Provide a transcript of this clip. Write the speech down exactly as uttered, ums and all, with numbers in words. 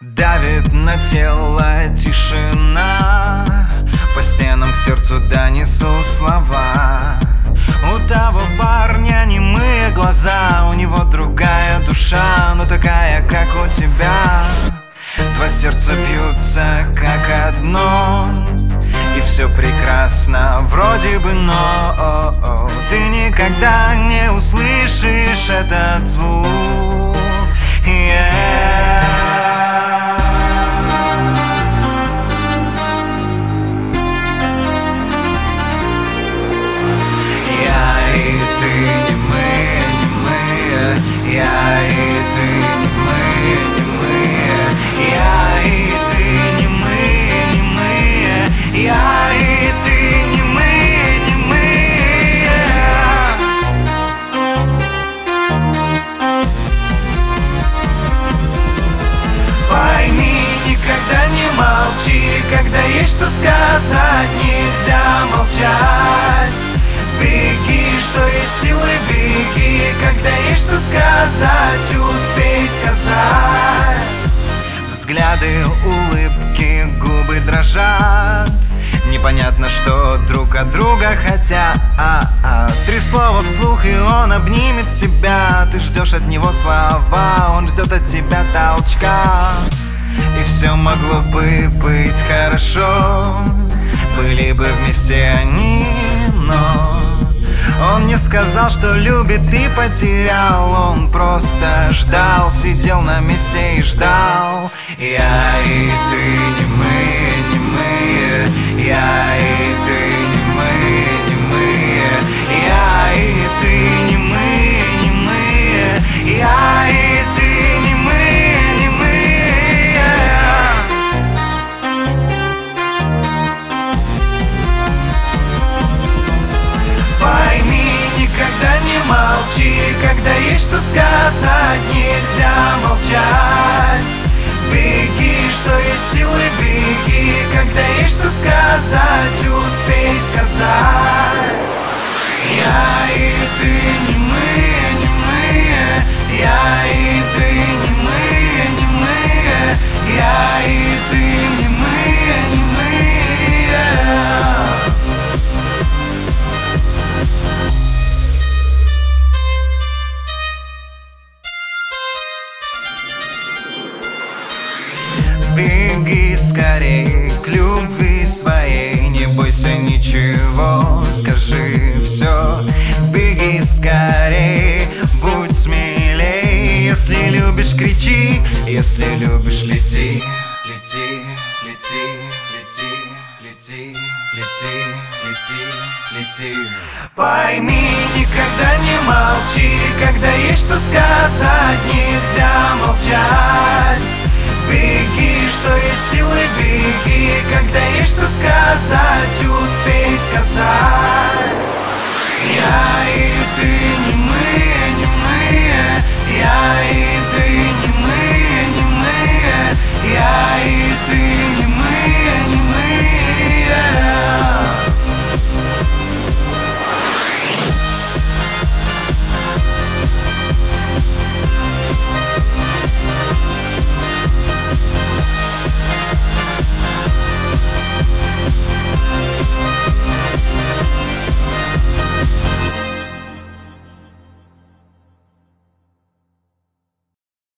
Давит на тело тишина, по стенам к сердцу донесу слова. У того парня немые глаза, у него другая душа, но такая, как у тебя. Два сердца бьются, как одно, и все прекрасно, вроде бы, но ты никогда не услышишь этот звук. Yeah. Я и ты не мы, не мы. Я и ты не мы, не мы. Я и ты не мы, не мы. Я и ты не мы, не мы. Пойми, никогда не молчи, когда есть что сказать, нельзя молчать. Беги, что есть силы, беги, когда есть что сказать, успей сказать. Взгляды, улыбки, губы дрожат, непонятно, что друг от друга хотят. а -а. Три слова вслух, и он обнимет тебя. Ты ждешь от него слова, он ждет от тебя толчка. И все могло бы быть хорошо, были бы вместе они, но он не сказал, что любит и потерял. Он просто ждал, сидел на месте и ждал. Я и ты не мы, не мы. Я и ты не мы, не мы. Я и ты не мы, не мы. Я и ты не мы, не мы. Пойми, никогда не молчи, когда есть что сказать, нельзя молчать. Беги, что есть силы, беги, когда есть что сказать, успей сказать. Я и ты не мы, не мы. Я и ты не мы, не мы. Я и ты не мы, не мы. Беги скорей к любви своей, не бойся ничего, скажи все. Беги скорей, будь смелей. Если любишь, кричи, если любишь, лети. Лети, лети, лети, лети, лети, лети, лети. Пойми, никогда не молчи, когда есть что сказать, нельзя молчать. Беги, что есть силы, беги, когда есть что сказать, успей сказать.